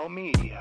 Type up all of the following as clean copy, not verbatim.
Now Media.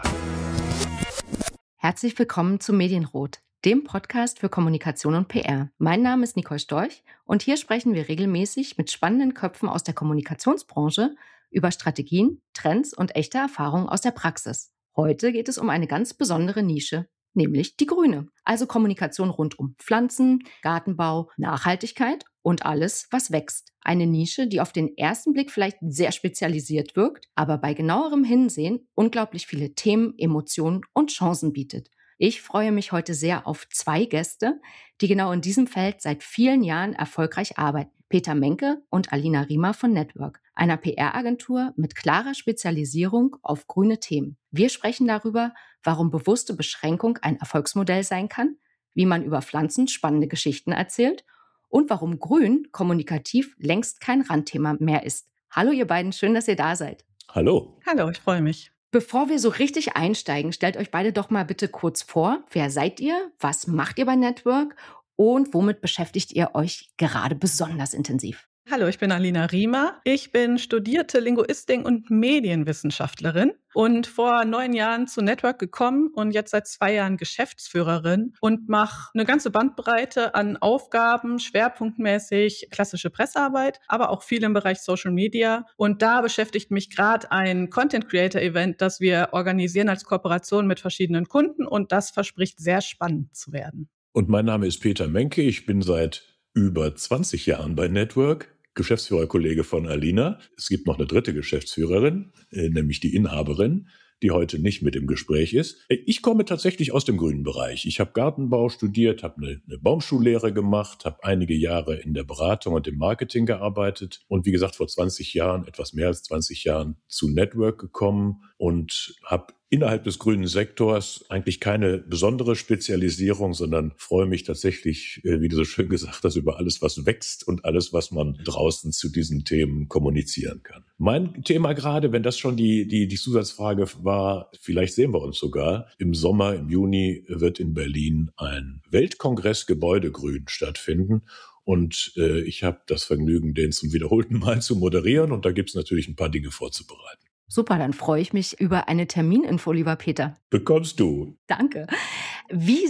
Herzlich willkommen zu Medienrot, dem Podcast für Kommunikation und PR. Mein Name ist Nicole Storch und hier sprechen wir regelmäßig mit spannenden Köpfen aus der Kommunikationsbranche über Strategien, Trends und echte Erfahrungen aus der Praxis. Heute geht es um eine ganz besondere Nische, nämlich die grüne. Also Kommunikation rund um Pflanzen, Gartenbau, Nachhaltigkeit und alles, was wächst. Eine Nische, die auf den ersten Blick vielleicht sehr spezialisiert wirkt, aber bei genauerem Hinsehen unglaublich viele Themen, Emotionen und Chancen bietet. Ich freue mich heute sehr auf zwei Gäste, die genau in diesem Feld seit vielen Jahren erfolgreich arbeiten. Peter Menke und Alina Riemer von Network, einer PR-Agentur mit klarer Spezialisierung auf grüne Themen. Wir sprechen darüber, warum bewusste Beschränkung ein Erfolgsmodell sein kann, wie man über Pflanzen spannende Geschichten erzählt und warum Grün kommunikativ längst kein Randthema mehr ist. Hallo ihr beiden, schön, dass ihr da seid. Hallo. Hallo, ich freue mich. Bevor wir so richtig einsteigen, stellt euch beide doch mal bitte kurz vor. Wer seid ihr? Was macht ihr bei Network? Und womit beschäftigt ihr euch gerade besonders intensiv? Hallo, ich bin Alina Riemer. Ich bin studierte Linguistin und Medienwissenschaftlerin und vor 9 Jahren zu Network gekommen und jetzt seit 2 Jahren Geschäftsführerin und mache eine ganze Bandbreite an Aufgaben, schwerpunktmäßig klassische Pressearbeit, aber auch viel im Bereich Social Media. Und da beschäftigt mich gerade ein Content Creator Event, das wir organisieren als Kooperation mit verschiedenen Kunden und das verspricht sehr spannend zu werden. Und mein Name ist Peter Menke. Ich bin seit über 20 Jahren bei Network, Geschäftsführerkollege von Alina. Es gibt noch eine dritte Geschäftsführerin, nämlich die Inhaberin, die heute nicht mit im Gespräch ist. Ich komme tatsächlich aus dem grünen Bereich. Ich habe Gartenbau studiert, habe eine Baumschullehre gemacht, habe einige Jahre in der Beratung und im Marketing gearbeitet und wie gesagt vor 20 Jahren, etwas mehr als 20 Jahren zu Network gekommen und habe innerhalb des grünen Sektors eigentlich keine besondere Spezialisierung, sondern freue mich tatsächlich, wie du so schön gesagt hast, über alles, was wächst und alles, was man draußen zu diesen Themen kommunizieren kann. Mein Thema gerade, wenn das schon die Zusatzfrage war, vielleicht sehen wir uns sogar, im Sommer, im Juni wird in Berlin ein Weltkongress Gebäudegrün stattfinden. Und ich habe das Vergnügen, den zum wiederholten Mal zu moderieren. Und da gibt es natürlich ein paar Dinge vorzubereiten. Super, dann freue ich mich über eine Termininfo, lieber Peter. Bekommst du. Danke. Wie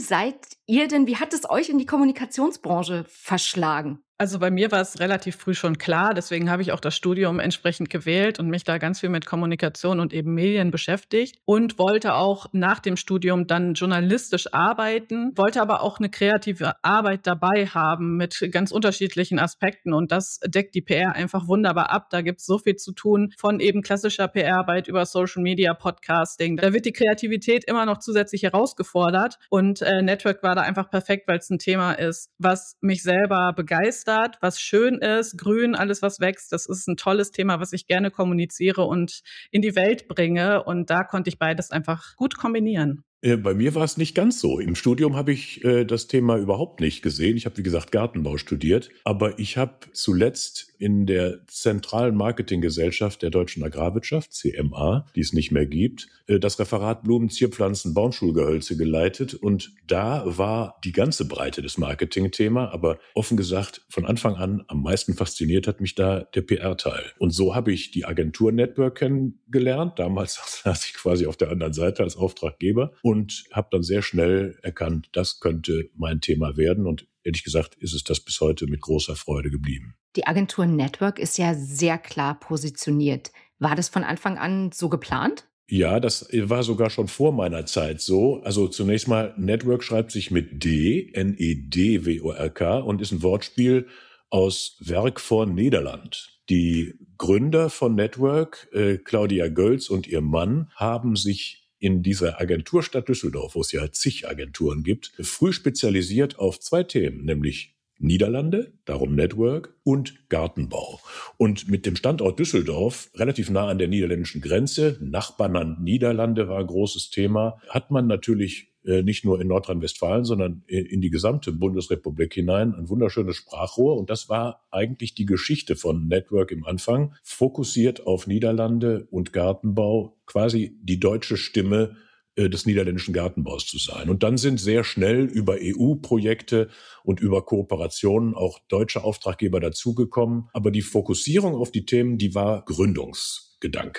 hat es euch in die Kommunikationsbranche verschlagen? Also bei mir war es relativ früh schon klar, deswegen habe ich auch das Studium entsprechend gewählt und mich da ganz viel mit Kommunikation und eben Medien beschäftigt und wollte auch nach dem Studium dann journalistisch arbeiten, wollte aber auch eine kreative Arbeit dabei haben mit ganz unterschiedlichen Aspekten und das deckt die PR einfach wunderbar ab. Da gibt es so viel zu tun, von eben klassischer PR-Arbeit über Social Media, Podcasting. Da wird die Kreativität immer noch zusätzlich herausgefordert und Network war da einfach perfekt, weil es ein Thema ist, was mich selber begeistert, was schön ist, grün, alles was wächst. Das ist ein tolles Thema, was ich gerne kommuniziere und in die Welt bringe. Und da konnte ich beides einfach gut kombinieren. Bei mir war es nicht ganz so. Im Studium habe ich das Thema überhaupt nicht gesehen. Ich habe, wie gesagt, Gartenbau studiert. Aber ich habe zuletzt in der zentralen Marketinggesellschaft der Deutschen Agrarwirtschaft, CMA, die es nicht mehr gibt, das Referat Blumen, Zierpflanzen, Baumschulgehölze geleitet. Und da war die ganze Breite des Marketing-Thema. Aber offen gesagt, von Anfang an am meisten fasziniert hat mich da der PR-Teil. Und so habe ich die Agentur Network kennengelernt. Damals saß ich quasi auf der anderen Seite als Auftraggeber. Und habe dann sehr schnell erkannt, das könnte mein Thema werden. Und ehrlich gesagt ist es das bis heute mit großer Freude geblieben. Die Agentur Network ist ja sehr klar positioniert. War das von Anfang an so geplant? Ja, das war sogar schon vor meiner Zeit so. Also zunächst mal, Network schreibt sich mit D, N-E-D-W-O-R-K und ist ein Wortspiel aus Werk vor Nederland. Die Gründer von Network, Claudia Gölz und ihr Mann, haben sich in dieser Agenturstadt Düsseldorf, wo es ja zig Agenturen gibt, früh spezialisiert auf 2 Themen, nämlich Niederlande, darum Network, und Gartenbau. Und mit dem Standort Düsseldorf, relativ nah an der niederländischen Grenze, Nachbarland Niederlande war ein großes Thema, hat man natürlich nicht nur in Nordrhein-Westfalen, sondern in die gesamte Bundesrepublik hinein ein wunderschönes Sprachrohr. Und das war eigentlich die Geschichte von Network im Anfang, fokussiert auf Niederlande und Gartenbau, quasi die deutsche Stimme des niederländischen Gartenbaus zu sein. Und dann sind sehr schnell über EU-Projekte und über Kooperationen auch deutsche Auftraggeber dazugekommen. Aber die Fokussierung auf die Themen, die war Gründungsgedanke.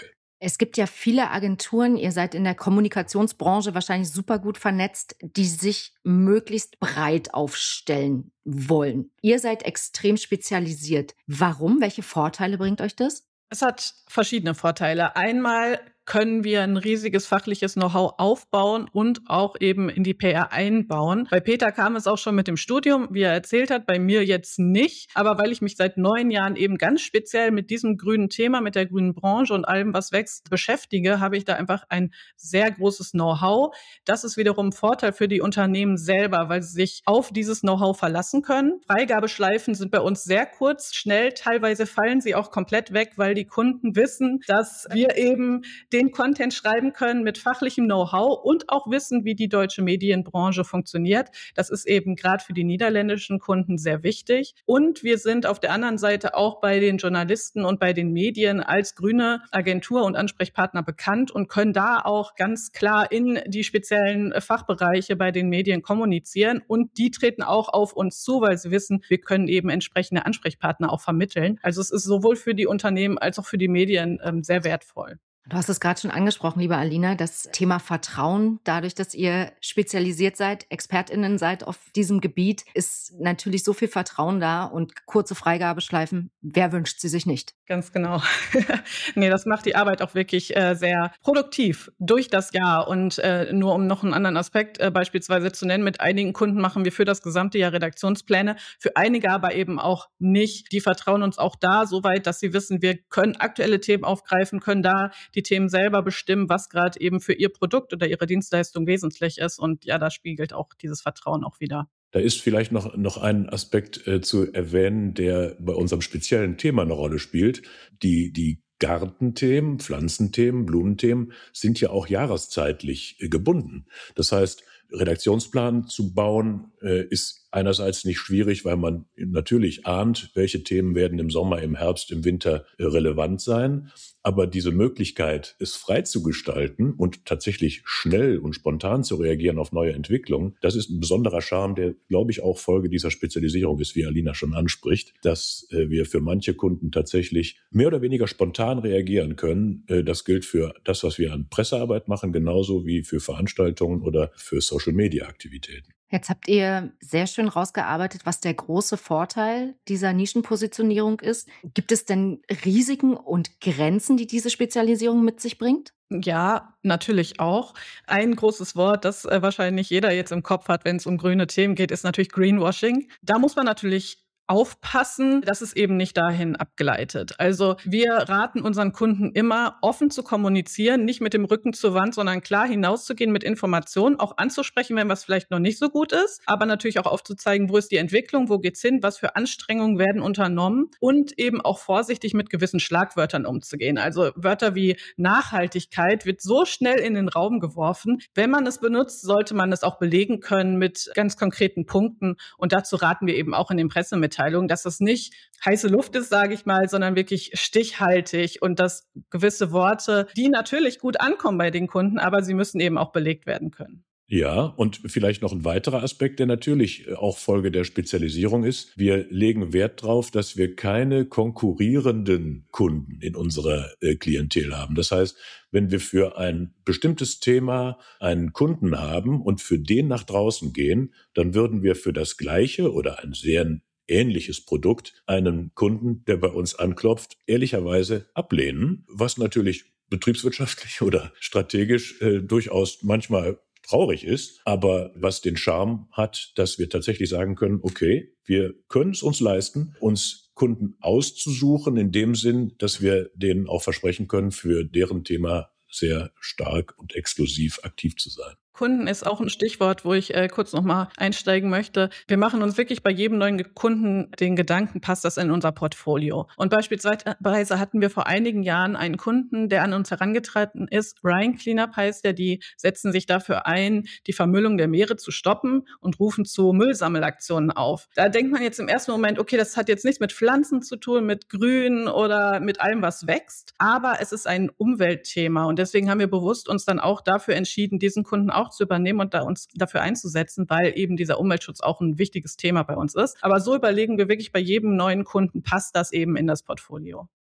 Es gibt ja viele Agenturen, ihr seid in der Kommunikationsbranche wahrscheinlich super gut vernetzt, die sich möglichst breit aufstellen wollen. Ihr seid extrem spezialisiert. Warum? Welche Vorteile bringt euch das? Es hat verschiedene Vorteile. Einmal können wir ein riesiges fachliches Know-how aufbauen und auch eben in die PR einbauen. Bei Peter kam es auch schon mit dem Studium, wie er erzählt hat, bei mir jetzt nicht. Aber weil ich mich seit 9 Jahren eben ganz speziell mit diesem grünen Thema, mit der grünen Branche und allem, was wächst, beschäftige, habe ich da einfach ein sehr großes Know-how. Das ist wiederum ein Vorteil für die Unternehmen selber, weil sie sich auf dieses Know-how verlassen können. Freigabeschleifen sind bei uns sehr kurz, schnell. Teilweise fallen sie auch komplett weg, weil die Kunden wissen, dass wir eben den Content schreiben können mit fachlichem Know-how und auch wissen, wie die deutsche Medienbranche funktioniert. Das ist eben gerade für die niederländischen Kunden sehr wichtig. Und wir sind auf der anderen Seite auch bei den Journalisten und bei den Medien als grüne Agentur und Ansprechpartner bekannt und können da auch ganz klar in die speziellen Fachbereiche bei den Medien kommunizieren. Und die treten auch auf uns zu, weil sie wissen, wir können eben entsprechende Ansprechpartner auch vermitteln. Also es ist sowohl für die Unternehmen als auch für die Medien sehr wertvoll. Du hast es gerade schon angesprochen, liebe Alina, das Thema Vertrauen. Dadurch, dass ihr spezialisiert seid, ExpertInnen seid auf diesem Gebiet, ist natürlich so viel Vertrauen da und kurze Freigabeschleifen, wer wünscht sie sich nicht? Ganz genau. Nee, das macht die Arbeit auch wirklich sehr produktiv durch das Jahr. Und nur um noch einen anderen Aspekt beispielsweise zu nennen, mit einigen Kunden machen wir für das gesamte Jahr Redaktionspläne, für einige aber eben auch nicht. Die vertrauen uns auch da so weit, dass sie wissen, wir können aktuelle Themen aufgreifen, können da die Themen selber bestimmen, was gerade eben für ihr Produkt oder ihre Dienstleistung wesentlich ist. Und ja, da spiegelt auch dieses Vertrauen auch wieder. Da ist vielleicht noch ein Aspekt zu erwähnen, der bei unserem speziellen Thema eine Rolle spielt. Die Gartenthemen, Pflanzenthemen, Blumenthemen sind ja auch jahreszeitlich gebunden. Das heißt, Redaktionsplan zu bauen ist einerseits nicht schwierig, weil man natürlich ahnt, welche Themen werden im Sommer, im Herbst, im Winter relevant sein. Aber diese Möglichkeit, es frei zu gestalten und tatsächlich schnell und spontan zu reagieren auf neue Entwicklungen, das ist ein besonderer Charme, der, glaube ich, auch Folge dieser Spezialisierung ist, wie Alina schon anspricht, dass wir für manche Kunden tatsächlich mehr oder weniger spontan reagieren können. Das gilt für das, was wir an Pressearbeit machen, genauso wie für Veranstaltungen oder für Social-Media-Aktivitäten. Jetzt habt ihr sehr schön rausgearbeitet, was der große Vorteil dieser Nischenpositionierung ist. Gibt es denn Risiken und Grenzen, die diese Spezialisierung mit sich bringt? Ja, natürlich auch. Ein großes Wort, das wahrscheinlich jeder jetzt im Kopf hat, wenn es um grüne Themen geht, ist natürlich Greenwashing. Da muss man natürlich aufpassen, dass es eben nicht dahin abgleitet. Also wir raten unseren Kunden immer, offen zu kommunizieren, nicht mit dem Rücken zur Wand, sondern klar hinauszugehen mit Informationen, auch anzusprechen, wenn was vielleicht noch nicht so gut ist, aber natürlich auch aufzuzeigen, wo ist die Entwicklung, wo geht's hin, was für Anstrengungen werden unternommen und eben auch vorsichtig mit gewissen Schlagwörtern umzugehen. Also Wörter wie Nachhaltigkeit wird so schnell in den Raum geworfen. Wenn man es benutzt, sollte man es auch belegen können mit ganz konkreten Punkten und dazu raten wir eben auch in den Pressemitteilungen, dass das nicht heiße Luft ist, sage ich mal, sondern wirklich stichhaltig und dass gewisse Worte, die natürlich gut ankommen bei den Kunden, aber sie müssen eben auch belegt werden können. Ja, und vielleicht noch ein weiterer Aspekt, der natürlich auch Folge der Spezialisierung ist. Wir legen Wert darauf, dass wir keine konkurrierenden Kunden in unserer Klientel haben. Das heißt, wenn wir für ein bestimmtes Thema einen Kunden haben und für den nach draußen gehen, dann würden wir für das Gleiche oder ein sehr ähnliches Produkt einen Kunden, der bei uns anklopft, ehrlicherweise ablehnen, was natürlich betriebswirtschaftlich oder strategisch durchaus manchmal traurig ist, aber was den Charme hat, dass wir tatsächlich sagen können, okay, wir können es uns leisten, uns Kunden auszusuchen, in dem Sinn, dass wir denen auch versprechen können, für deren Thema sehr stark und exklusiv aktiv zu sein. Kunden ist auch ein Stichwort, wo ich kurz noch mal einsteigen möchte. Wir machen uns wirklich bei jedem neuen Kunden den Gedanken, passt das in unser Portfolio? Und beispielsweise hatten wir vor einigen Jahren einen Kunden, der an uns herangetreten ist. Ryan Cleanup heißt der, die setzen sich dafür ein, die Vermüllung der Meere zu stoppen und rufen zu Müllsammelaktionen auf. Da denkt man jetzt im ersten Moment, okay, das hat jetzt nichts mit Pflanzen zu tun, mit Grün oder mit allem, was wächst. Aber es ist ein Umweltthema und deswegen haben wir bewusst uns dann auch dafür entschieden, diesen Kunden auch zu übernehmen und uns dafür einzusetzen, weil eben dieser Umweltschutz auch ein wichtiges Thema bei uns ist. Aber so überlegen wir wirklich bei jedem neuen Kunden, passt das eben in das Portfolio.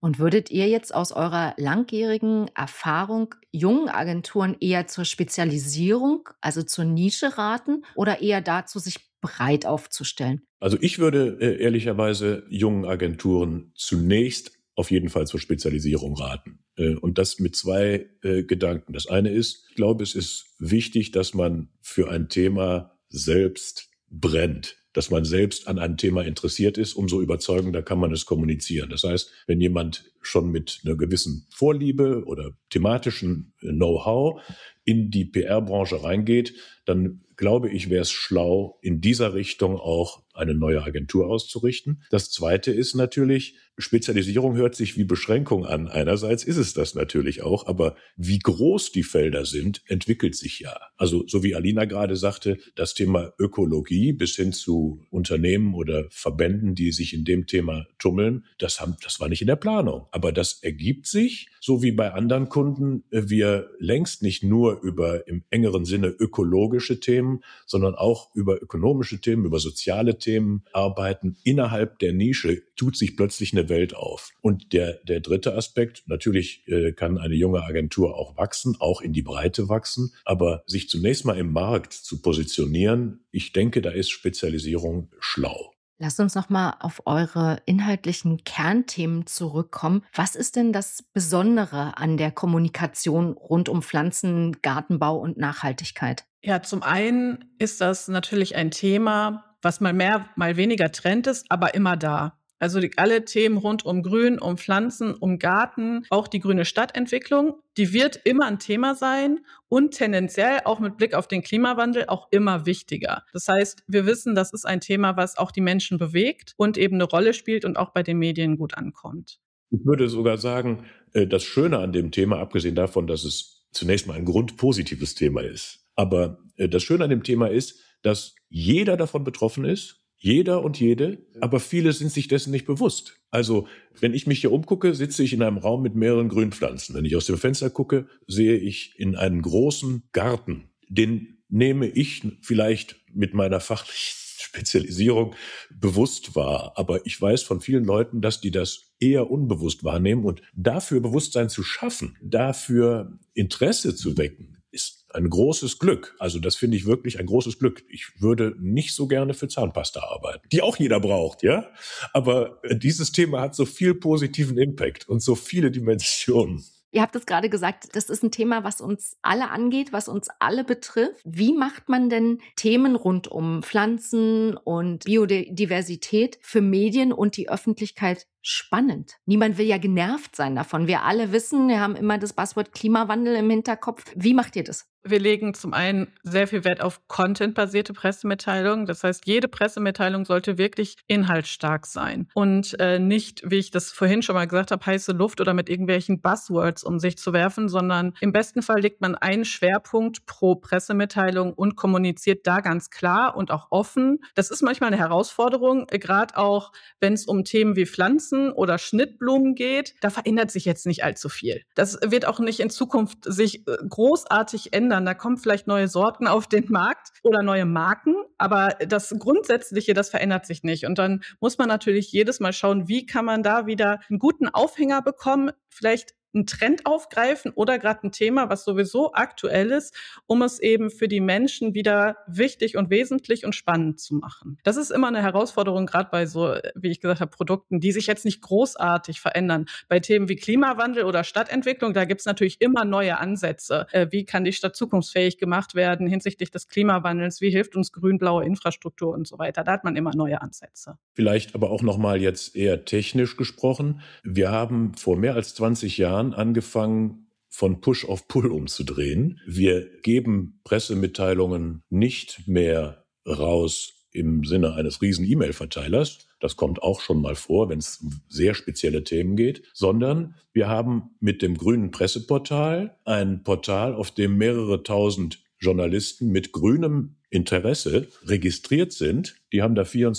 Und würdet ihr jetzt aus eurer langjährigen Erfahrung jungen Agenturen eher zur Spezialisierung, also zur Nische raten oder eher dazu, sich breit aufzustellen? Also ich würde ehrlicherweise jungen Agenturen zunächst auf jeden Fall zur Spezialisierung raten. Und das mit zwei Gedanken. Das eine ist, ich glaube, es ist wichtig, dass man für ein Thema selbst brennt, dass man selbst an einem Thema interessiert ist. Umso überzeugender kann man es kommunizieren. Das heißt, wenn jemand schon mit einer gewissen Vorliebe oder thematischen Know-how in die PR-Branche reingeht, dann glaube ich, wäre es schlau, in dieser Richtung auch eine neue Agentur auszurichten. Das Zweite ist natürlich, Spezialisierung hört sich wie Beschränkung an. Einerseits ist es das natürlich auch, aber wie groß die Felder sind, entwickelt sich ja. Also so wie Alina gerade sagte, das Thema Ökologie bis hin zu Unternehmen oder Verbänden, die sich in dem Thema tummeln, das war nicht in der Planung. Aber das ergibt sich, so wie bei anderen Kunden, wir längst nicht nur über im engeren Sinne ökologische Themen, sondern auch über ökonomische Themen, über soziale Themen arbeiten. Innerhalb der Nische tut sich plötzlich eine Welt auf. Und der dritte Aspekt, natürlich kann eine junge Agentur auch wachsen, auch in die Breite wachsen, aber sich zunächst mal im Markt zu positionieren, ich denke, da ist Spezialisierung schlau. Lasst uns nochmal auf eure inhaltlichen Kernthemen zurückkommen. Was ist denn das Besondere an der Kommunikation rund um Pflanzen, Gartenbau und Nachhaltigkeit? Ja, zum einen ist das natürlich ein Thema, was mal mehr, mal weniger Trend ist, aber immer da. Also alle Themen rund um Grün, um Pflanzen, um Garten, auch die grüne Stadtentwicklung, die wird immer ein Thema sein und tendenziell auch mit Blick auf den Klimawandel auch immer wichtiger. Das heißt, wir wissen, das ist ein Thema, was auch die Menschen bewegt und eben eine Rolle spielt und auch bei den Medien gut ankommt. Ich würde sogar sagen, das Schöne an dem Thema, abgesehen davon, dass es zunächst mal ein grundpositives Thema ist, aber das Schöne an dem Thema ist, dass jeder davon betroffen ist, jeder und jede, aber viele sind sich dessen nicht bewusst. Also, wenn ich mich hier umgucke, sitze ich in einem Raum mit mehreren Grünpflanzen. Wenn ich aus dem Fenster gucke, sehe ich in einen großen Garten. Den nehme ich vielleicht mit meiner fachlichen Spezialisierung bewusst wahr. Aber ich weiß von vielen Leuten, dass die das eher unbewusst wahrnehmen. Und dafür Bewusstsein zu schaffen, dafür Interesse zu wecken, ist ein großes Glück. Also das finde ich wirklich ein großes Glück. Ich würde nicht so gerne für Zahnpasta arbeiten, die auch jeder braucht, ja. Aber dieses Thema hat so viel positiven Impact und so viele Dimensionen. Ihr habt es gerade gesagt, das ist ein Thema, was uns alle angeht, was uns alle betrifft. Wie macht man denn Themen rund um Pflanzen und Biodiversität für Medien und die Öffentlichkeit spannend? Niemand will ja genervt sein davon. Wir alle wissen, wir haben immer das Buzzword Klimawandel im Hinterkopf. Wie macht ihr das? Wir legen zum einen sehr viel Wert auf contentbasierte Pressemitteilungen. Das heißt, jede Pressemitteilung sollte wirklich inhaltsstark sein und nicht, wie ich das vorhin schon mal gesagt habe, heiße Luft oder mit irgendwelchen Buzzwords um sich zu werfen, sondern im besten Fall legt man einen Schwerpunkt pro Pressemitteilung und kommuniziert da ganz klar und auch offen. Das ist manchmal eine Herausforderung, gerade auch, wenn es um Themen wie Pflanzen oder Schnittblumen geht. Da verändert sich jetzt nicht allzu viel. Das wird auch nicht in Zukunft sich großartig ändern. Da kommen vielleicht neue Sorten auf den Markt oder neue Marken, aber das Grundsätzliche, das verändert sich nicht. Und dann muss man natürlich jedes Mal schauen, wie kann man da wieder einen guten Aufhänger bekommen, vielleicht einen Trend aufgreifen oder gerade ein Thema, was sowieso aktuell ist, um es eben für die Menschen wieder wichtig und wesentlich und spannend zu machen. Das ist immer eine Herausforderung, gerade bei so, wie ich gesagt habe, Produkten, die sich jetzt nicht großartig verändern. Bei Themen wie Klimawandel oder Stadtentwicklung, da gibt es natürlich immer neue Ansätze. Wie kann die Stadt zukunftsfähig gemacht werden hinsichtlich des Klimawandels? Wie hilft uns grün-blaue Infrastruktur und so weiter? Da hat man immer neue Ansätze. Vielleicht aber auch nochmal jetzt eher technisch gesprochen. Wir haben vor mehr als 20 Jahren angefangen, von Push auf Pull umzudrehen. Wir geben Pressemitteilungen nicht mehr raus im Sinne eines riesen E-Mail-Verteilers. Das kommt auch schon mal vor, wenn es um sehr spezielle Themen geht, sondern wir haben mit dem grünen Presseportal ein Portal, auf dem mehrere tausend Journalisten mit grünem Interesse registriert sind. Die haben da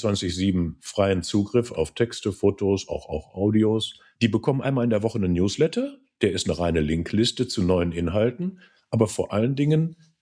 24/7 freien Zugriff auf Texte, Fotos, auch Audios. Die bekommen einmal in der Woche einen Newsletter. Der ist eine reine Linkliste zu neuen Inhalten. Aber vor allen Dingen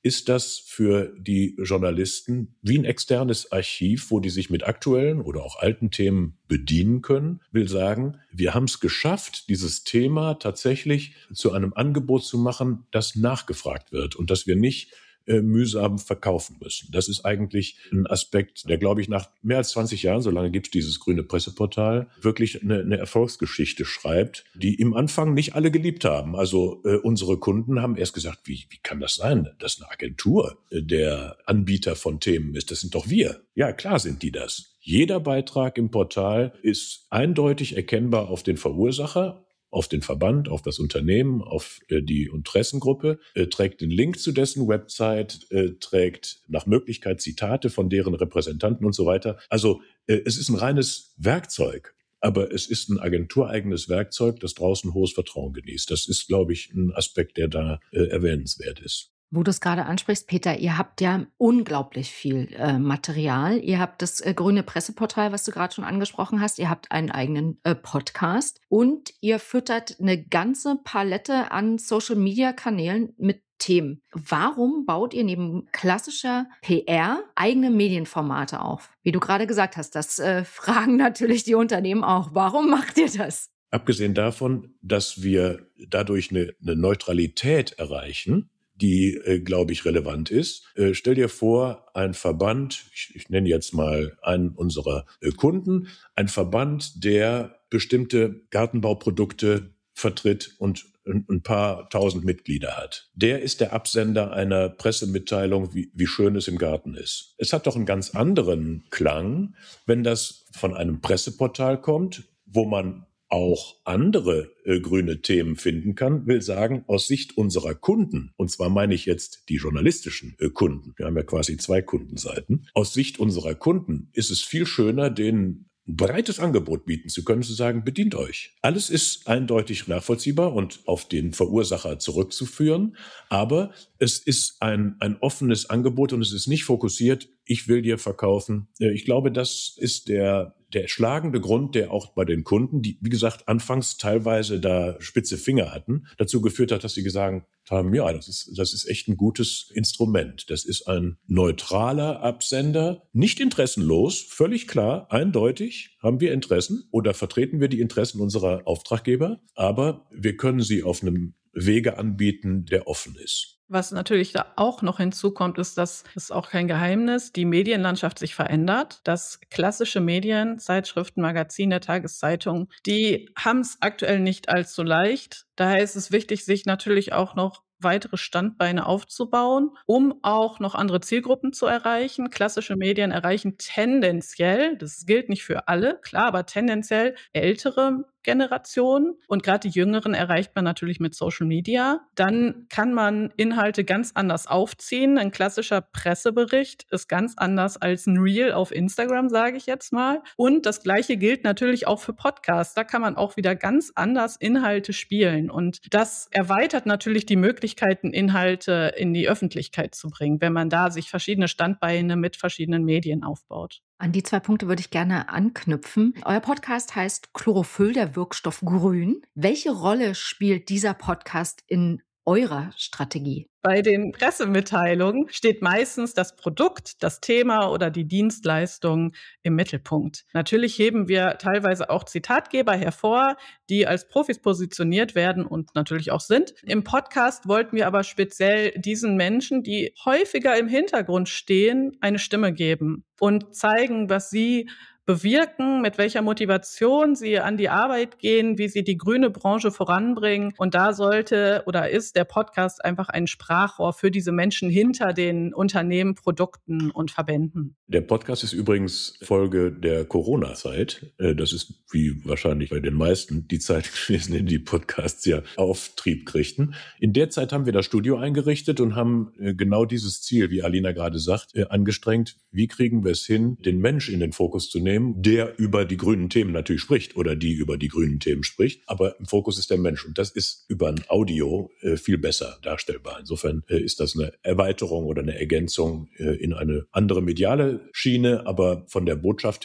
ist das für die Journalisten wie ein externes Archiv, wo die sich mit aktuellen oder auch alten Themen bedienen können. Will sagen, wir haben es geschafft, dieses Thema tatsächlich zu einem Angebot zu machen, das nachgefragt wird und dass wir nicht mühsam verkaufen müssen. Das ist eigentlich ein Aspekt, der, glaube ich, nach mehr als 20 Jahren, so lange gibt es dieses grüne Presseportal, wirklich eine Erfolgsgeschichte schreibt, die im Anfang nicht alle geliebt haben. Also unsere Kunden haben erst gesagt, wie kann das sein, dass eine Agentur der Anbieter von Themen ist? Das sind doch wir. Ja, klar sind die das. Jeder Beitrag im Portal ist eindeutig erkennbar auf den Verursacher, auf den Verband, auf das Unternehmen, auf die Interessengruppe, trägt den Link zu dessen Website, trägt nach Möglichkeit Zitate von deren Repräsentanten und so weiter. Also es ist ein reines Werkzeug, aber es ist ein agentureigenes Werkzeug, das draußen hohes Vertrauen genießt. Das ist, glaube ich, ein Aspekt, der da erwähnenswert ist. Wo du es gerade ansprichst, Peter, ihr habt ja unglaublich viel Material. Ihr habt das grüne Presseportal, was du gerade schon angesprochen hast. Ihr habt einen eigenen Podcast und ihr füttert eine ganze Palette an Social-Media-Kanälen mit Themen. Warum baut ihr neben klassischer PR eigene Medienformate auf? Wie du gerade gesagt hast, das fragen natürlich die Unternehmen auch. Warum macht ihr das? Abgesehen davon, dass wir dadurch eine Neutralität erreichen, die, glaube ich, relevant ist. Stell dir vor, ein Verband, ich nenne jetzt mal einen unserer Kunden, ein Verband, der bestimmte Gartenbauprodukte vertritt und ein paar tausend Mitglieder hat. Der ist der Absender einer Pressemitteilung, wie schön es im Garten ist. Es hat doch einen ganz anderen Klang, wenn das von einem Presseportal kommt, wo man auch andere grüne Themen finden kann, will sagen, aus Sicht unserer Kunden, und zwar meine ich jetzt die journalistischen Kunden, wir haben ja quasi 2 Kundenseiten, aus Sicht unserer Kunden ist es viel schöner, denen ein breites Angebot bieten zu können, zu sagen, bedient euch. Alles ist eindeutig nachvollziehbar und auf den Verursacher zurückzuführen, aber es ist ein offenes Angebot und es ist nicht fokussiert, ich will dir verkaufen. Ich glaube, das ist der schlagende Grund, der auch bei den Kunden, die, wie gesagt, anfangs teilweise da spitze Finger hatten, dazu geführt hat, dass sie gesagt haben, ja, das ist echt ein gutes Instrument. Das ist ein neutraler Absender, nicht interessenlos, völlig klar, eindeutig haben wir Interessen oder vertreten wir die Interessen unserer Auftraggeber, aber wir können sie auf einem Wege anbieten, der offen ist. Was natürlich da auch noch hinzukommt, ist, dass es auch kein Geheimnis, die Medienlandschaft sich verändert. Dass klassische Medien, Zeitschriften, Magazine, Tageszeitungen, die haben es aktuell nicht allzu leicht. Daher ist es wichtig, sich natürlich auch noch weitere Standbeine aufzubauen, um auch noch andere Zielgruppen zu erreichen. Klassische Medien erreichen tendenziell, das gilt nicht für alle, klar, aber tendenziell ältere Generationen und gerade die Jüngeren erreicht man natürlich mit Social Media. Dann kann man Inhalte ganz anders aufziehen. Ein klassischer Pressebericht ist ganz anders als ein Reel auf Instagram, sage ich jetzt mal. Und das Gleiche gilt natürlich auch für Podcasts. Da kann man auch wieder ganz anders Inhalte spielen. Und das erweitert natürlich die Möglichkeiten, Inhalte in die Öffentlichkeit zu bringen, wenn man da sich verschiedene Standbeine mit verschiedenen Medien aufbaut. An die 2 Punkte würde ich gerne anknüpfen. Euer Podcast heißt Chlorophyll, der Wirkstoff grün. Welche Rolle spielt dieser Podcast in eurer Strategie? Bei den Pressemitteilungen steht meistens das Produkt, das Thema oder die Dienstleistung im Mittelpunkt. Natürlich heben wir teilweise auch Zitatgeber hervor, die als Profis positioniert werden und natürlich auch sind. Im Podcast wollten wir aber speziell diesen Menschen, die häufiger im Hintergrund stehen, eine Stimme geben und zeigen, was sie bewirken, mit welcher Motivation sie an die Arbeit gehen, wie sie die grüne Branche voranbringen. Und da sollte oder ist der Podcast einfach ein Sprachrohr für diese Menschen hinter den Unternehmen, Produkten und Verbänden. Der Podcast ist übrigens Folge der Corona-Zeit. Das ist, wie wahrscheinlich bei den meisten, die Zeit gewesen, in die Podcasts ja Auftrieb kriegten. In der Zeit haben wir das Studio eingerichtet und haben genau dieses Ziel, wie Alina gerade sagt, angestrengt. Wie kriegen wir es hin, den Menschen in den Fokus zu nehmen, der über die grünen Themen natürlich spricht oder die über die grünen Themen spricht. Aber im Fokus ist der Mensch. Und das ist über ein Audio viel besser darstellbar. Insofern ist das eine Erweiterung oder eine Ergänzung in eine andere mediale Schiene. Aber von der Botschaft her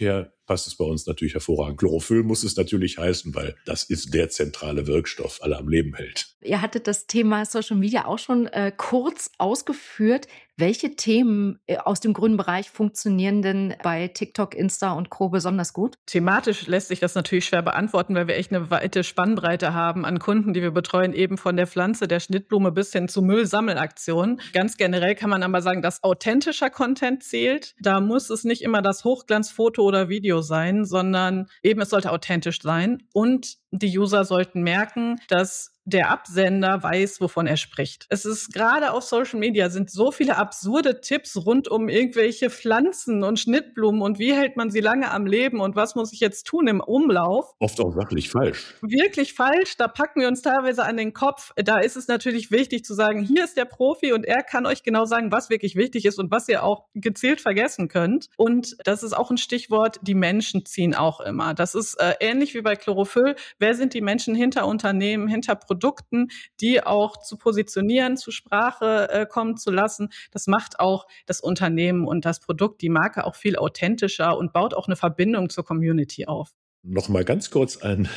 passt es bei uns natürlich hervorragend. Chlorophyll muss es natürlich heißen, weil das ist der zentrale Wirkstoff, alle am Leben hält. Ihr hattet das Thema Social Media auch schon kurz ausgeführt. Welche Themen aus dem grünen Bereich funktionieren denn bei TikTok, Insta und Co. besonders gut? Thematisch lässt sich das natürlich schwer beantworten, weil wir echt eine weite Spannbreite haben an Kunden, die wir betreuen, eben von der Pflanze, der Schnittblume bis hin zu Müllsammelaktionen. Ganz generell kann man aber sagen, dass authentischer Content zählt. Da muss es nicht immer das Hochglanzfoto oder Video sein, sondern eben es sollte authentisch sein. Und die User sollten merken, dass der Absender weiß, wovon er spricht. Es ist gerade auf Social Media sind so viele absurde Tipps rund um irgendwelche Pflanzen und Schnittblumen und wie hält man sie lange am Leben und was muss ich jetzt tun im Umlauf. Oft auch sachlich falsch. Wirklich falsch, da packen wir uns teilweise an den Kopf. Da ist es natürlich wichtig zu sagen, hier ist der Profi und er kann euch genau sagen, was wirklich wichtig ist und was ihr auch gezielt vergessen könnt. Und das ist auch ein Stichwort, die Menschen ziehen auch immer. Das ist ähnlich wie bei Chlorophyll. Wer sind die Menschen hinter Unternehmen, hinter Produkten, die auch zu positionieren, zur Sprache kommen zu lassen? Das macht auch das Unternehmen und das Produkt, die Marke auch viel authentischer und baut auch eine Verbindung zur Community auf. Noch mal ganz kurz ein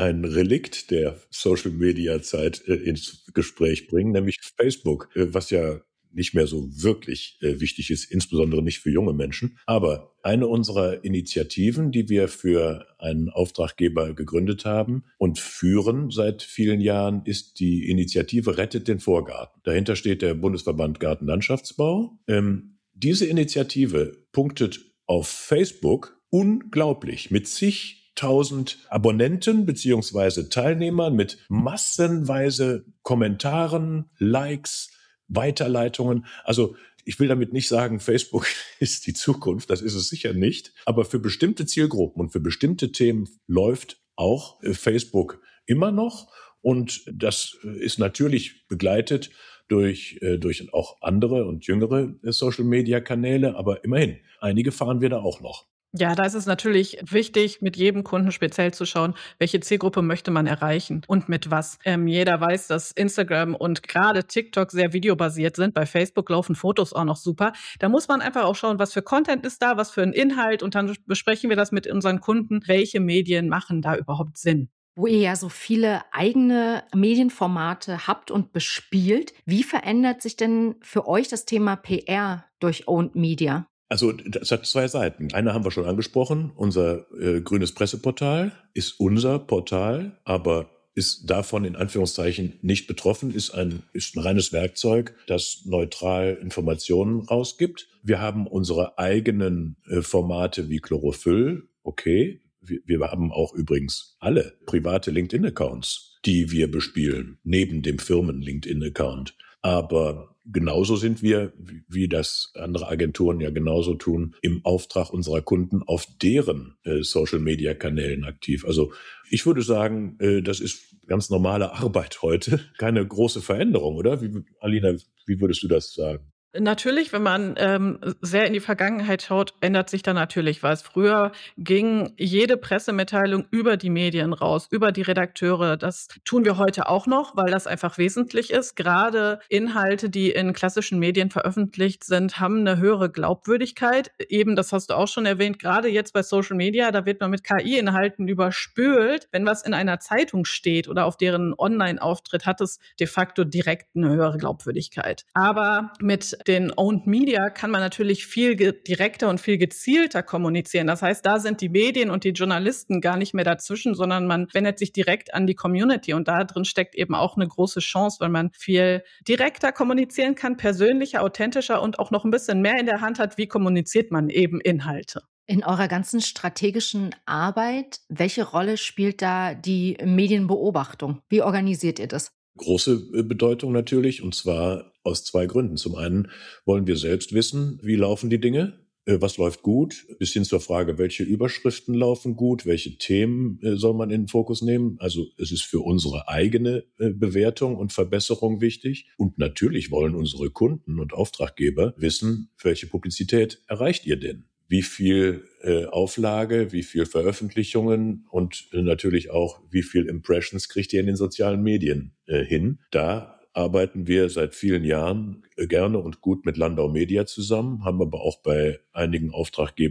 Relikt der Social-Media-Zeit ins Gespräch bringen, nämlich Facebook, was ja nicht mehr so wirklich wichtig ist, insbesondere nicht für junge Menschen. Aber eine unserer Initiativen, die wir für einen Auftraggeber gegründet haben und führen seit vielen Jahren, ist die Initiative Rettet den Vorgarten. Dahinter steht der Bundesverband Gartenlandschaftsbau. Diese Initiative punktet auf Facebook unglaublich mit zigtausend Abonnenten beziehungsweise Teilnehmern, mit massenweise Kommentaren, Likes, Weiterleitungen. Also ich will damit nicht sagen, Facebook ist die Zukunft, das ist es sicher nicht. Aber für bestimmte Zielgruppen und für bestimmte Themen läuft auch Facebook immer noch. Und das ist natürlich begleitet durch auch andere und jüngere Social-Media-Kanäle. Aber immerhin, einige fahren wir da auch noch. Ja, da ist es natürlich wichtig, mit jedem Kunden speziell zu schauen, welche Zielgruppe möchte man erreichen und mit was. Jeder weiß, dass Instagram und gerade TikTok sehr videobasiert sind. Bei Facebook laufen Fotos auch noch super. Da muss man einfach auch schauen, was für Content ist da, was für ein Inhalt und dann besprechen wir das mit unseren Kunden, welche Medien machen da überhaupt Sinn. Wo ihr ja so viele eigene Medienformate habt und bespielt, wie verändert sich denn für euch das Thema PR durch Owned Media? Also das hat zwei Seiten. Eine haben wir schon angesprochen. Unser grünes Presseportal ist unser Portal, aber ist davon in Anführungszeichen nicht betroffen, ist ein reines Werkzeug, das neutral Informationen rausgibt. Wir haben unsere eigenen Formate wie Chlorophyll, okay. Wir haben auch übrigens alle private LinkedIn-Accounts, die wir bespielen, neben dem Firmen-LinkedIn-Account. Aber genauso sind wir, wie das andere Agenturen ja genauso tun, im Auftrag unserer Kunden auf deren Social-Media-Kanälen aktiv. Also ich würde sagen, das ist ganz normale Arbeit heute. Keine große Veränderung, oder? Alina, wie würdest du das sagen? Natürlich, wenn man sehr in die Vergangenheit schaut, ändert sich da natürlich was. Früher ging jede Pressemitteilung über die Medien raus, über die Redakteure. Das tun wir heute auch noch, weil das einfach wesentlich ist. Gerade Inhalte, die in klassischen Medien veröffentlicht sind, haben eine höhere Glaubwürdigkeit. Eben, das hast du auch schon erwähnt, gerade jetzt bei Social Media, da wird man mit KI-Inhalten überspült. Wenn was in einer Zeitung steht oder auf deren Online-Auftritt, hat es de facto direkt eine höhere Glaubwürdigkeit. Aber mit den Owned Media kann man natürlich viel direkter und viel gezielter kommunizieren. Das heißt, da sind die Medien und die Journalisten gar nicht mehr dazwischen, sondern man wendet sich direkt an die Community. Und da drin steckt eben auch eine große Chance, weil man viel direkter kommunizieren kann, persönlicher, authentischer und auch noch ein bisschen mehr in der Hand hat, wie kommuniziert man eben Inhalte. In eurer ganzen strategischen Arbeit, welche Rolle spielt da die Medienbeobachtung? Wie organisiert ihr das? Große Bedeutung natürlich, und zwar aus zwei Gründen. Zum einen wollen wir selbst wissen, wie laufen die Dinge, was läuft gut, bis hin zur Frage, welche Überschriften laufen gut, welche Themen soll man in den Fokus nehmen. Also es ist für unsere eigene Bewertung und Verbesserung wichtig. Und natürlich wollen unsere Kunden und Auftraggeber wissen, welche Publizität erreicht ihr denn? Wie viel Auflage, wie viel Veröffentlichungen und natürlich auch, wie viel Impressions kriegt ihr in den sozialen Medien hin. Da arbeiten wir seit vielen Jahren gerne und gut mit Landau Media zusammen, haben aber auch bei einigen Auftraggebern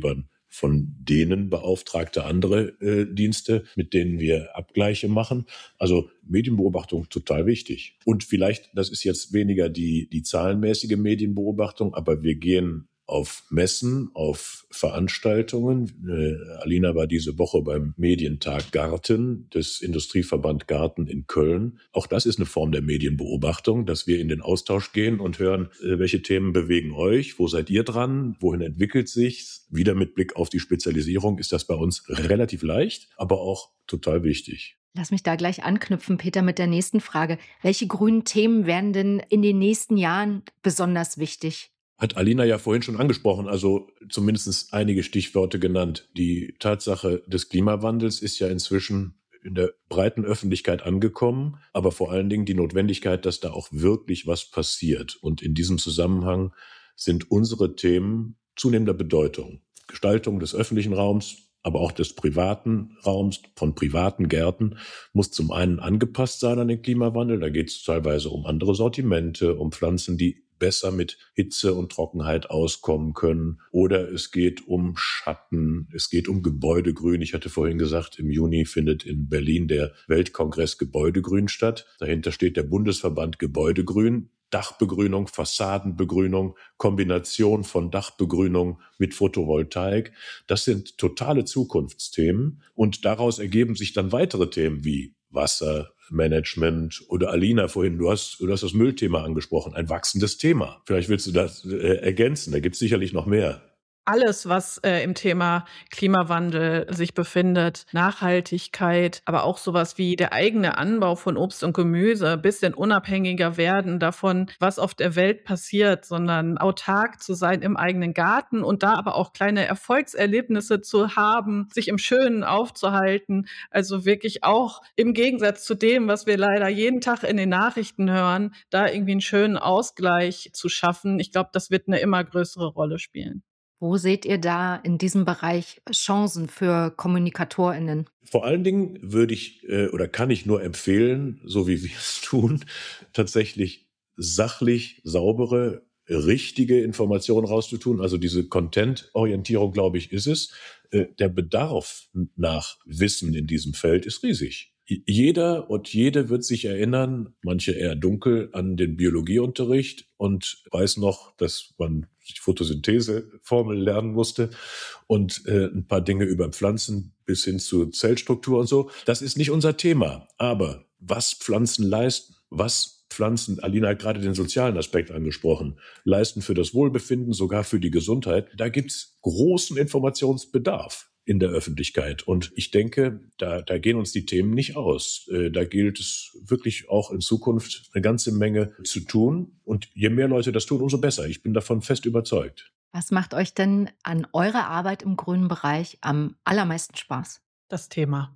von denen beauftragte andere Dienste, mit denen wir Abgleiche machen. Also Medienbeobachtung total wichtig. Und vielleicht, das ist jetzt weniger die zahlenmäßige Medienbeobachtung, aber wir gehen auf Messen, auf Veranstaltungen. Alina war diese Woche beim Medientag Garten des Industrieverband Garten in Köln. Auch das ist eine Form der Medienbeobachtung, dass wir in den Austausch gehen und hören, welche Themen bewegen euch, wo seid ihr dran, wohin entwickelt sich's? Wieder mit Blick auf die Spezialisierung ist das bei uns relativ leicht, aber auch total wichtig. Lass mich da gleich anknüpfen, Peter, mit der nächsten Frage. Welche grünen Themen werden denn in den nächsten Jahren besonders wichtig? Hat Alina ja vorhin schon angesprochen, also zumindest einige Stichworte genannt. Die Tatsache des Klimawandels ist ja inzwischen in der breiten Öffentlichkeit angekommen, aber vor allen Dingen die Notwendigkeit, dass da auch wirklich was passiert. Und in diesem Zusammenhang sind unsere Themen zunehmender Bedeutung. Gestaltung des öffentlichen Raums, aber auch des privaten Raums, von privaten Gärten, muss zum einen angepasst sein an den Klimawandel. Da geht es teilweise um andere Sortimente, um Pflanzen, die besser mit Hitze und Trockenheit auskommen können. Oder es geht um Schatten, es geht um Gebäudegrün. Ich hatte vorhin gesagt, im Juni findet in Berlin der Weltkongress Gebäudegrün statt. Dahinter steht der Bundesverband Gebäudegrün. Dachbegrünung, Fassadenbegrünung, Kombination von Dachbegrünung mit Photovoltaik. Das sind totale Zukunftsthemen. Und daraus ergeben sich dann weitere Themen wie Wassermanagement oder Alina vorhin, du hast das Müllthema angesprochen, ein wachsendes Thema. Vielleicht willst du das ergänzen, da gibt es sicherlich noch mehr. Alles, was im Thema Klimawandel sich befindet, Nachhaltigkeit, aber auch sowas wie der eigene Anbau von Obst und Gemüse, ein bisschen unabhängiger werden davon, was auf der Welt passiert, sondern autark zu sein im eigenen Garten und da aber auch kleine Erfolgserlebnisse zu haben, sich im Schönen aufzuhalten. Also wirklich auch im Gegensatz zu dem, was wir leider jeden Tag in den Nachrichten hören, da irgendwie einen schönen Ausgleich zu schaffen. Ich glaube, das wird eine immer größere Rolle spielen. Wo seht ihr da in diesem Bereich Chancen für KommunikatorInnen? Vor allen Dingen würde ich oder kann ich nur empfehlen, so wie wir es tun, tatsächlich sachlich, saubere, richtige Informationen rauszutun. Also diese Content-Orientierung, glaube ich, ist es. Der Bedarf nach Wissen in diesem Feld ist riesig. Jeder und jede wird sich erinnern, manche eher dunkel, an den Biologieunterricht und weiß noch, dass man die Photosyntheseformel lernen musste und ein paar Dinge über Pflanzen bis hin zu Zellstruktur und so. Das ist nicht unser Thema. Aber was Pflanzen leisten, was Pflanzen, Alina hat gerade den sozialen Aspekt angesprochen, leisten für das Wohlbefinden, sogar für die Gesundheit, da gibt's großen Informationsbedarf in der Öffentlichkeit. Und ich denke, da gehen uns die Themen nicht aus. Da gilt es wirklich auch in Zukunft eine ganze Menge zu tun. Und je mehr Leute das tun, umso besser. Ich bin davon fest überzeugt. Was macht euch denn an eurer Arbeit im grünen Bereich am allermeisten Spaß? Das Thema.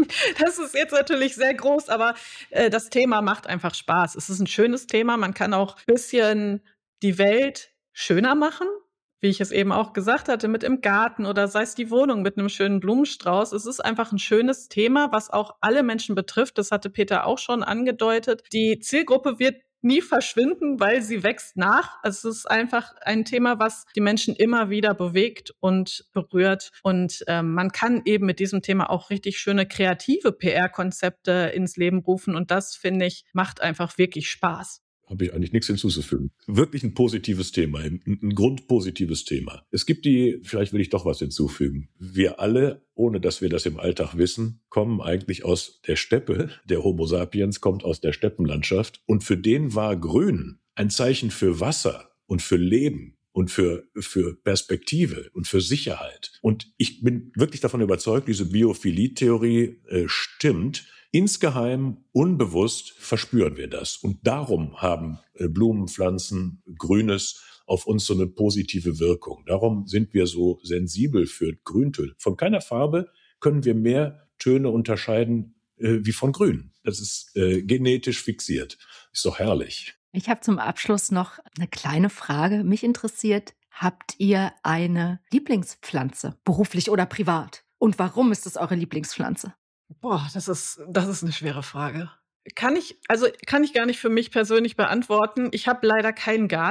Das ist jetzt natürlich sehr groß, aber das Thema macht einfach Spaß. Es ist ein schönes Thema. Man kann auch ein bisschen die Welt schöner machen, wie ich es eben auch gesagt hatte, mit im Garten oder sei es die Wohnung mit einem schönen Blumenstrauß. Es ist einfach ein schönes Thema, was auch alle Menschen betrifft. Das hatte Peter auch schon angedeutet. Die Zielgruppe wird nie verschwinden, weil sie wächst nach. Also es ist einfach ein Thema, was die Menschen immer wieder bewegt und berührt. Und man kann eben mit diesem Thema auch richtig schöne kreative PR-Konzepte ins Leben rufen. Und das, finde ich, macht einfach wirklich Spaß. Habe ich eigentlich nichts hinzuzufügen. Wirklich ein positives Thema, ein grundpositives Thema. Es gibt vielleicht will ich doch was hinzufügen. Wir alle, ohne dass wir das im Alltag wissen, kommen eigentlich aus der Steppe. Der Homo sapiens kommt aus der Steppenlandschaft. Und für den war Grün ein Zeichen für Wasser und für Leben und für Perspektive und für Sicherheit. Und ich bin wirklich davon überzeugt, diese Biophilie-Theorie stimmt. Insgeheim, unbewusst verspüren wir das. Und darum haben Blumen, Pflanzen, Grünes auf uns so eine positive Wirkung. Darum sind wir so sensibel für Grüntöne. Von keiner Farbe können wir mehr Töne unterscheiden wie von Grün. Das ist genetisch fixiert. Ist doch herrlich. Ich habe zum Abschluss noch eine kleine Frage. Mich interessiert, habt ihr eine Lieblingspflanze, beruflich oder privat? Und warum ist es eure Lieblingspflanze? Boah, das ist eine schwere Frage. Kann ich gar nicht für mich persönlich beantworten. Ich habe leider keinen Garten.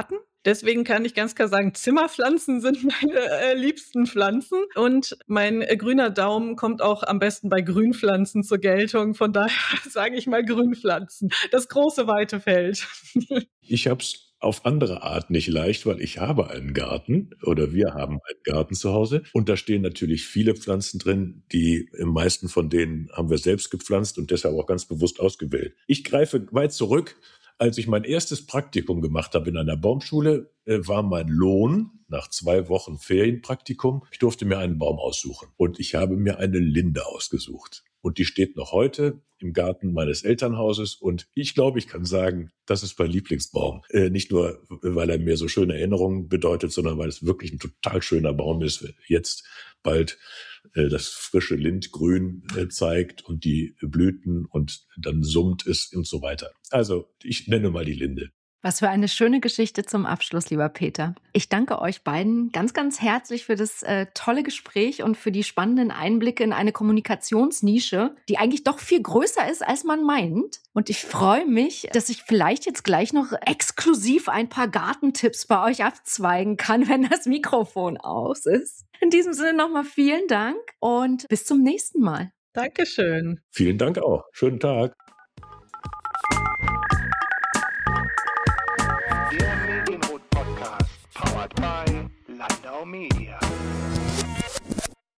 Deswegen kann ich ganz klar sagen, Zimmerpflanzen sind meine liebsten Pflanzen. Und mein grüner Daumen kommt auch am besten bei Grünpflanzen zur Geltung. Von daher sage ich mal Grünpflanzen. Das große, weite Feld. Ich habe es auf andere Art nicht leicht, weil ich habe einen Garten oder wir haben einen Garten zu Hause und da stehen natürlich viele Pflanzen drin, die meisten von denen haben wir selbst gepflanzt und deshalb auch ganz bewusst ausgewählt. Ich greife weit zurück. Als ich mein erstes Praktikum gemacht habe in einer Baumschule, war mein Lohn nach 2 Wochen Ferienpraktikum. Ich durfte mir einen Baum aussuchen und ich habe mir eine Linde ausgesucht. Und die steht noch heute im Garten meines Elternhauses. Und ich glaube, ich kann sagen, das ist mein Lieblingsbaum. Nicht nur, weil er mir so schöne Erinnerungen bedeutet, sondern weil es wirklich ein total schöner Baum ist. Jetzt bald das frische Lindgrün zeigt und die Blüten und dann summt es und so weiter. Also ich nenne mal die Linde. Was für eine schöne Geschichte zum Abschluss, lieber Peter. Ich danke euch beiden ganz, ganz herzlich für das tolle Gespräch und für die spannenden Einblicke in eine Kommunikationsnische, die eigentlich doch viel größer ist, als man meint. Und ich freue mich, dass ich vielleicht jetzt gleich noch exklusiv ein paar Gartentipps bei euch abzweigen kann, wenn das Mikrofon aus ist. In diesem Sinne nochmal vielen Dank und bis zum nächsten Mal. Dankeschön. Vielen Dank auch. Schönen Tag. Der Medienrot Podcast, powered by Landau Media.